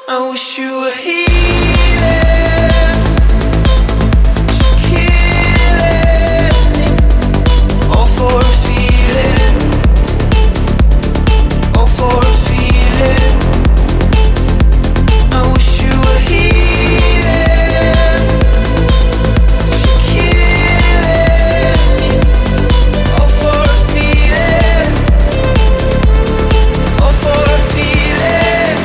I wish you were healing, but you're killing me. All for a feeling, all for a feeling. I wish you were healing, but you're killing me. All for a feeling, all for a feeling.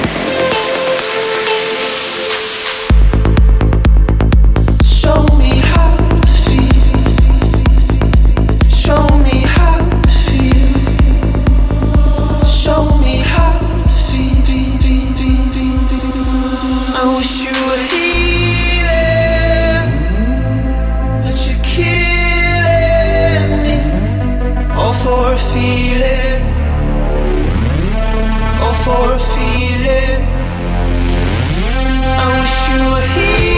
Show me how to feel. Show me how to feel. Show me how to feel. I wish you were healing, but you're killing me. All for a feeling, all for a feeling. I wish you were healing.